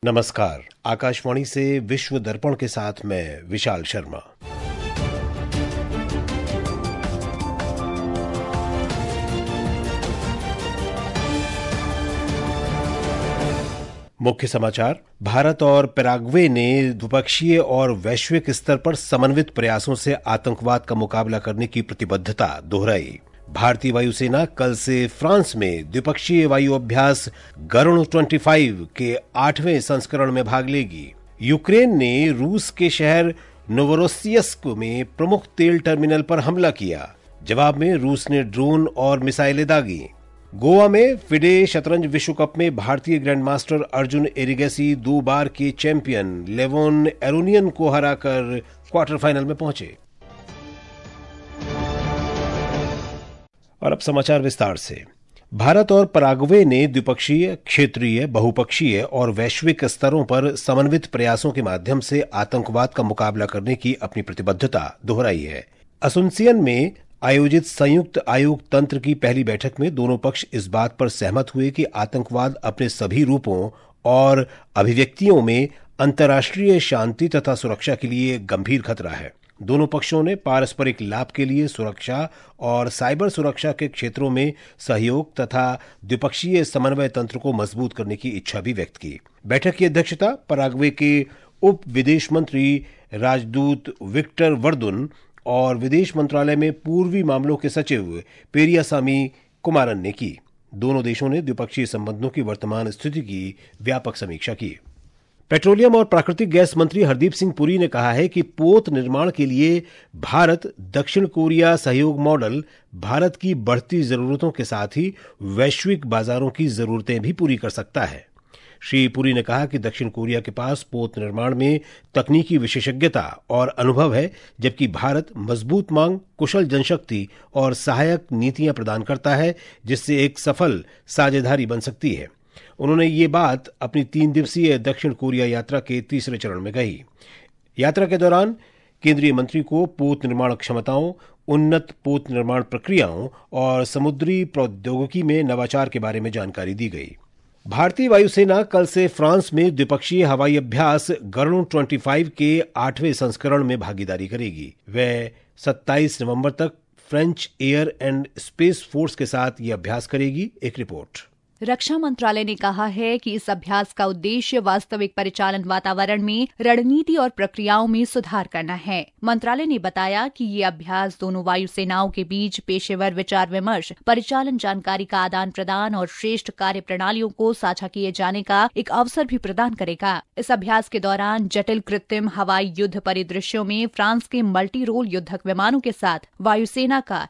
नमस्कार। आकाशवाणी से विश्व दर्पण के साथ मैं विशाल शर्मा। मुख्य समाचार। भारत और पैराग्वे ने द्विपक्षीय और वैश्विक स्तर पर समन्वित प्रयासों से आतंकवाद का मुकाबला करने की प्रतिबद्धता दोहराई। भारतीय वायुसेना कल से फ्रांस में द्विपक्षीय वायु अभ्यास गरुण 25 के 8वें संस्करण में भाग लेगी। यूक्रेन ने रूस के शहर नोवरोसियस्क में प्रमुख तेल टर्मिनल पर हमला किया। जवाब में रूस ने ड्रोन और मिसाइलें दागी। गोवा में फिडे शतरंज विश्व कप में भारतीय ग्रैंडमास्टर अर्जुन एरिगैसी 2 बार के चैंपियन लेवोन एरोनियन को हराकर क्वार्टर फाइनल में पहुंचे। और अब समाचार विस्तार से। भारत और पैराग्वे ने द्विपक्षीय, क्षेत्रीय, बहुपक्षीय और वैश्विक स्तरों पर समन्वित प्रयासों के माध्यम से आतंकवाद का मुकाबला करने की अपनी प्रतिबद्धता दोहराई है। असुनसियन में आयोजित संयुक्त आयोग तंत्र की पहली बैठक में दोनों पक्ष इस बात पर सहमत हुए कि आतंकवाद अपने सभी रूपों और अभिव्यक्तियों में अंतर्राष्ट्रीय शांति तथा सुरक्षा के लिए गंभीर खतरा है। दोनों पक्षों ने पारस्परिक लाभ के लिए सुरक्षा और साइबर सुरक्षा के क्षेत्रों में सहयोग तथा द्विपक्षीय समन्वय तंत्र को मजबूत करने की इच्छा भी व्यक्त की। बैठक की अध्यक्षता पैराग्वे के उप विदेश मंत्री राजदूत विक्टर वर्दुन और विदेश मंत्रालय में पूर्वी मामलों के सचिव पेरियासामी कुमारन ने की। दोनों देशों ने द्विपक्षीय संबंधों की वर्तमान स्थिति की व्यापक समीक्षा की। पेट्रोलियम और प्राकृतिक गैस मंत्री हरदीप सिंह पुरी ने कहा है कि पोत निर्माण के लिए भारत दक्षिण कोरिया सहयोग मॉडल भारत की बढ़ती जरूरतों के साथ ही वैश्विक बाजारों की जरूरतें भी पूरी कर सकता है। श्री पुरी ने कहा कि दक्षिण कोरिया के पास पोत निर्माण में तकनीकी विशेषज्ञता और अनुभव है, जबकि भारत मजबूत मांग, कुशल जनशक्ति और सहायक नीतियां प्रदान करता है, जिससे एक सफल साझेदारी बन सकती है। उन्होंने ये बात अपनी 3 दिवसीय दक्षिण कोरिया यात्रा के तीसरे चरण में कही। यात्रा के दौरान केंद्रीय मंत्री को पोत निर्माण क्षमताओं, उन्नत पोत निर्माण प्रक्रियाओं और समुद्री प्रौद्योगिकी में नवाचार के बारे में जानकारी दी गई। भारतीय वायुसेना कल से फ्रांस में द्विपक्षीय हवाई अभ्यास गरुण 25 के 8वें संस्करण में भागीदारी करेगी। वह 27 नवंबर तक French air and space force के साथ यह अभ्यास करेगी। एक रिपोर्ट। रक्षा मंत्रालय ने कहा है कि इस अभ्यास का उद्देश्य वास्तविक परिचालन वातावरण में रणनीति और प्रक्रियाओं में सुधार करना है। मंत्रालय ने बताया कि ये अभ्यास दोनों वायुसेनाओं के बीच पेशेवर विचार विमर्श, परिचालन जानकारी का आदान प्रदान और श्रेष्ठ कार्य प्रणालियों को साझा किए जाने का एक अवसर भी प्रदान करेगा। इस अभ्यास के दौरान जटिल कृत्रिम हवाई युद्ध परिदृश्यों में फ्रांस के मल्टी रोल युद्धक विमानों के साथ वायुसेना का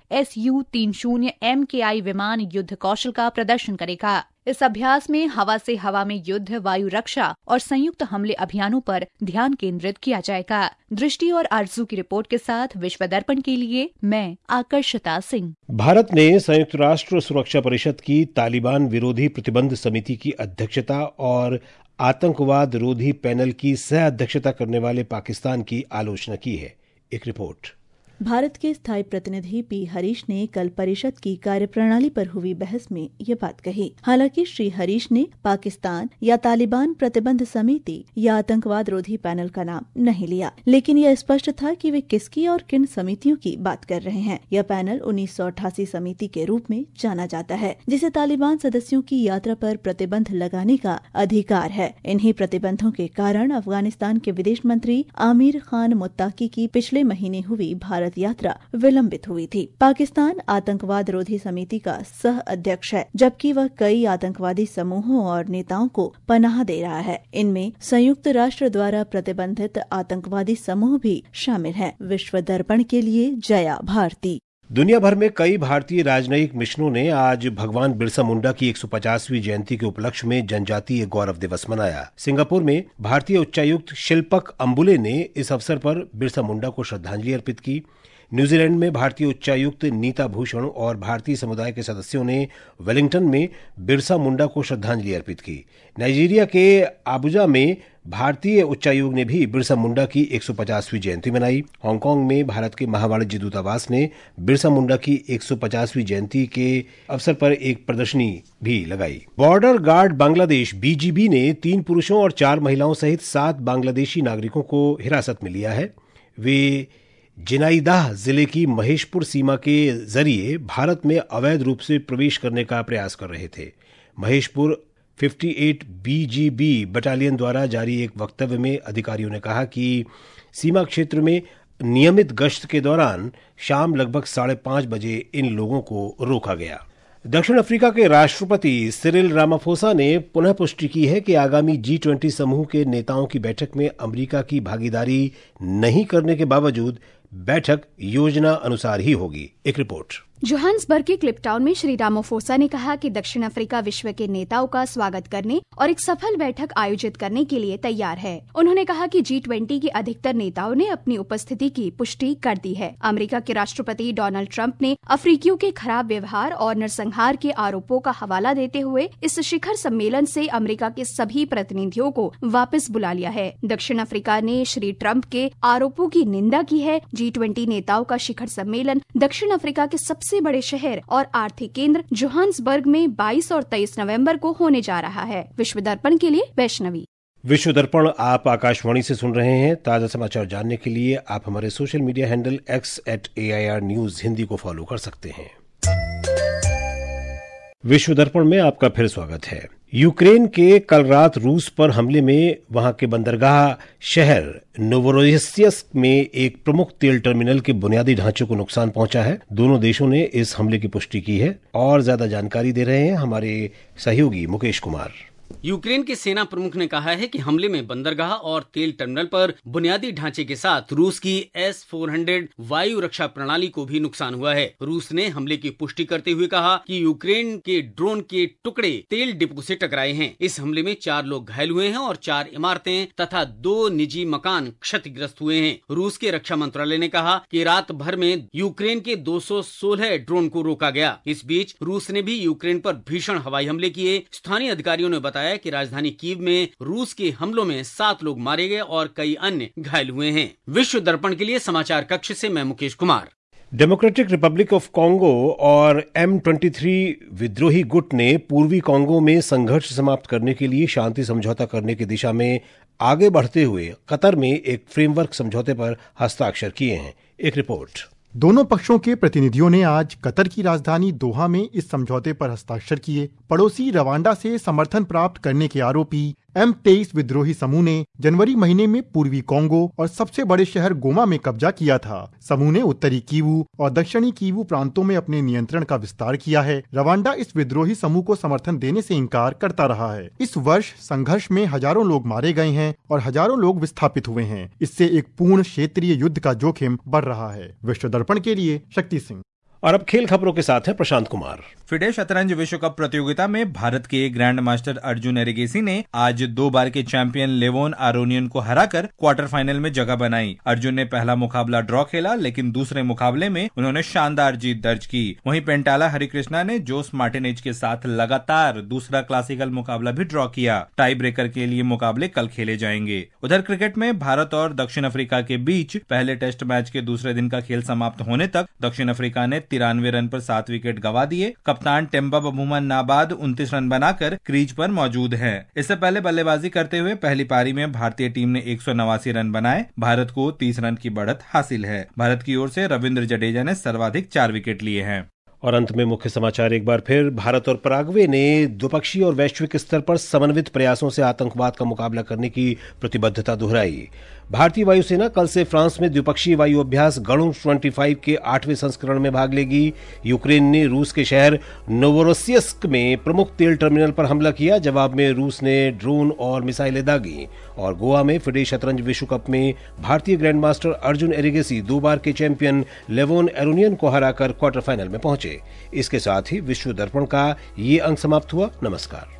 Su-30 MKI विमान युद्ध कौशल का प्रदर्शन करेगा। इस अभ्यास में हवा से हवा में युद्ध, वायु रक्षा और संयुक्त हमले अभियानों पर ध्यान केंद्रित किया जाएगा। दृष्टि और आरजू की रिपोर्ट के साथ विश्व दर्पण के लिए मैं आकर्षिता सिंह। भारत ने संयुक्त राष्ट्र सुरक्षा परिषद की तालिबान विरोधी प्रतिबंध समिति की अध्यक्षता और आतंकवाद रोधी पैनल की सह अध्यक्षता करने वाले पाकिस्तान की आलोचना की है। एक रिपोर्ट। भारत के स्थायी प्रतिनिधि पी हरीश ने कल परिषद की कार्यप्रणाली पर हुई बहस में ये बात कही। हालांकि श्री हरीश ने पाकिस्तान या तालिबान प्रतिबंध समिति या आतंकवाद रोधी पैनल का नाम नहीं लिया, लेकिन यह स्पष्ट था कि वे किसकी और किन समितियों की बात कर रहे हैं। यह पैनल 1988 समिति के रूप में जाना जाता है, जिसे तालिबान सदस्यों की यात्रा पर प्रतिबंध लगाने का अधिकार है। इन्हीं प्रतिबंधों के कारण अफगानिस्तान के विदेश मंत्री आमिर खान मुत्ताकी की पिछले महीने हुई भारत यात्रा विलंबित हुई थी। पाकिस्तान आतंकवाद रोधी समिति का सह अध्यक्ष है, जबकि वह कई आतंकवादी समूहों और नेताओं को पनाह दे रहा है। इनमें संयुक्त राष्ट्र द्वारा प्रतिबंधित आतंकवादी समूह भी शामिल हैं। विश्व दर्पण के लिए जया भारती। दुनिया भर में कई भारतीय राजनयिक मिशनों ने आज भगवान बिरसा मुंडा की 150वीं जयंती के उपलक्ष्य में जनजातीय गौरव दिवस मनाया। सिंगापुर में भारतीय उच्चायुक्त शिल्पक अंबुले ने इस अवसर पर बिरसा मुंडा को श्रद्धांजलि अर्पित की। न्यूजीलैंड में भारतीय उच्चायुक्त नीता भूषण और भारतीय समुदाय के सदस्यों ने वेलिंगटन में बिरसा मुंडा को श्रद्धांजलि अर्पित की। नाइजीरिया के आबुजा में भारतीय उच्चायोग ने भी बिरसा मुंडा की 150वीं जयंती मनाई। हांगकांग में भारत के महावाणिज्य दूतावास ने बिरसा मुंडा की 150वीं जयंती के अवसर पर एक प्रदर्शनी भी लगाई। बॉर्डर गार्ड बांग्लादेश बीजीबी ने 3 पुरुषों और 4 महिलाओं सहित 7 बांग्लादेशी नागरिकों को हिरासत में लिया है। वे जिनाइदाह जिले की महेशपुर सीमा के जरिए भारत में अवैध रूप से प्रवेश करने का प्रयास कर रहे थे। महेशपुर 58 बीजीबी बटालियन द्वारा जारी एक वक्तव्य में अधिकारियों ने कहा कि सीमा क्षेत्र में नियमित गश्त के दौरान शाम लगभग 5:30 बजे इन लोगों को रोका गया। दक्षिण अफ्रीका के राष्ट्रपति सिरिल रामाफोसा ने पुनः पुष्टि की है कि आगामी G20 समूह के नेताओं की बैठक में अमेरिका की भागीदारी नहीं करने के बावजूद बैठक योजना अनुसार ही होगी। एक रिपोर्ट। जोहान्सबर्ग के क्लिपटाउन में श्री रामाफोसा ने कहा कि दक्षिण अफ्रीका विश्व के नेताओं का स्वागत करने और एक सफल बैठक आयोजित करने के लिए तैयार है। उन्होंने कहा कि G20 के अधिकतर नेताओं ने अपनी उपस्थिति की पुष्टि कर दी है। अमेरिका के राष्ट्रपति डोनाल्ड ट्रंप ने अफ्रीकियों के खराब व्यवहार और नरसंहार के आरोपों का हवाला देते हुए इस शिखर सम्मेलन से अमेरिका के सभी प्रतिनिधियों को वापस बुला लिया है। दक्षिण अफ्रीका ने श्री ट्रंप के आरोपों की निंदा की है। G20 नेताओं का शिखर सम्मेलन दक्षिण अफ्रीका के सबसे बड़े शहर और आर्थिक केंद्र जोहान्सबर्ग में 22 और 23 नवंबर को होने जा रहा है। विश्व दर्पण के लिए वैष्णवी। विश्व दर्पण आप आकाशवाणी से सुन रहे हैं। ताजा समाचार जानने के लिए आप हमारे social media handle X@AIR News Hindi को फॉलो कर सकते हैं। विश्व दर्पण में आपका फिर स्वागत है। यूक्रेन के कल रात रूस पर हमले में वहां के बंदरगाह शहर नोवोरोसिस्क में एक प्रमुख तेल टर्मिनल के बुनियादी ढांचे को नुकसान पहुंचा है। दोनों देशों ने इस हमले की पुष्टि की है और ज्यादा जानकारी दे रहे हैं हमारे सहयोगी मुकेश कुमार। यूक्रेन के सेना प्रमुख ने कहा है कि हमले में बंदरगाह और तेल टर्मिनल पर बुनियादी ढांचे के साथ रूस की S-400 वायु रक्षा प्रणाली को भी नुकसान हुआ है। रूस ने हमले की पुष्टि करते हुए कहा कि यूक्रेन के ड्रोन के टुकड़े तेल डिपो से टकराए हैं। इस हमले में 4 लोग घायल हुए हैं और 4 इमारतें तथा 2 निजी मकान क्षतिग्रस्त हुए हैं। रूस के रक्षा मंत्रालय ने कहा कि रात भर में यूक्रेन के 216 ड्रोन को रोका गया। इस बीच रूस ने भी यूक्रेन पर भीषण हवाई हमले किए। स्थानीय अधिकारियों ने बताया कि राजधानी कीव में रूस के हमलों में 7 लोग मारे गए और कई अन्य घायल हुए हैं। विश्व दर्पण के लिए समाचार कक्ष से मैं Mukesh Kumar. Democratic republic of Congo और M23 विद्रोही गुट ने पूर्वी कांगो में संघर्ष समाप्त करने के लिए शांति समझौता करने की दिशा में आगे बढ़ते हुए कतर में एक फ्रेमवर्क समझौते पर हस्ताक्षर किए हैं। एक रिपोर्ट। दोनों पक्षों के प्रतिनिधियों ने आज कतर की राजधानी दोहा में इस समझौते पर हस्ताक्षर किए। पड़ोसी रवांडा से समर्थन प्राप्त करने के आरोपी M23 विद्रोही समूह ने जनवरी महीने में पूर्वी कांगो और सबसे बड़े शहर गोमा में कब्जा किया था। समूह ने उत्तरी कीवू और दक्षिणी कीवू प्रांतों में अपने नियंत्रण का विस्तार किया है। रवांडा इस विद्रोही समूह को समर्थन देने से इनकार करता रहा है। इस वर्ष संघर्ष में हजारों लोग मारे गए हैं और हजारों लोग विस्थापित हुए हैं। इससे एक पूर्ण क्षेत्रीय युद्ध का जोखिम बढ़ रहा है। विश्व दर्पण के लिए शक्ति सिंह। और अब खेल खबरों के साथ है प्रशांत कुमार। फिडे शतरंज विश्व कप प्रतियोगिता में भारत के ग्रैंड मास्टर अर्जुन एरिगेसी ने आज 2 बार के चैंपियन लेवोन आरोनियन को हराकर क्वार्टर फाइनल में जगह बनाई। अर्जुन ने पहला मुकाबला ड्रॉ खेला, लेकिन दूसरे मुकाबले में उन्होंने शानदार जीत दर्ज की। वहीं पेंटाला हरिकृष्णा ने जोस मार्टिनेज के साथ लगातार दूसरा क्लासिकल मुकाबला भी ड्रॉ किया। टाई ब्रेकर के लिए मुकाबले कल खेले जाएंगे। उधर क्रिकेट में भारत और दक्षिण अफ्रीका के बीच पहले टेस्ट मैच के दूसरे दिन का खेल समाप्त होने तक दक्षिण अफ्रीका ने 93 रन पर 7 विकेट गंवा दिए। कप्तान टेम्बा बबूमा नाबाद 29 रन बनाकर क्रीज पर मौजूद है। इससे पहले बल्लेबाजी करते हुए पहली पारी में भारतीय टीम ने 189 रन बनाए। भारत को 30 रन की बढ़त हासिल है। भारत की ओर से रविंद्र जडेजा ने सर्वाधिक 4 विकेट लिए हैं। और अंत में मुख्य समाचार एक बार फिर। भारत और पराग्वे ने द्विपक्षीय और वैश्विक स्तर पर समन्वित प्रयासों से आतंकवाद का मुकाबला करने की प्रतिबद्धता दोहराई। भारतीय वायुसेना कल से फ्रांस में द्विपक्षीय वायु अभ्यास गणु 25 के 8वें संस्करण में भाग लेगी। यूक्रेन ने रूस के शहर नोवोरोसिस्क में प्रमुख तेल टर्मिनल पर हमला किया। जवाब में रूस ने ड्रोन और मिसाइलें दागी। और गोवा में फिडे शतरंज विश्व कप में भारतीय ग्रैंड मास्टर अर्जुन एरिगेसी 2 बार के चैंपियन लेवोन एरोनियन को हराकर क्वार्टर फाइनल में पहुंचे। इसके साथ ही विश्व दर्पण का ये अंक समाप्त हुआ। नमस्कार।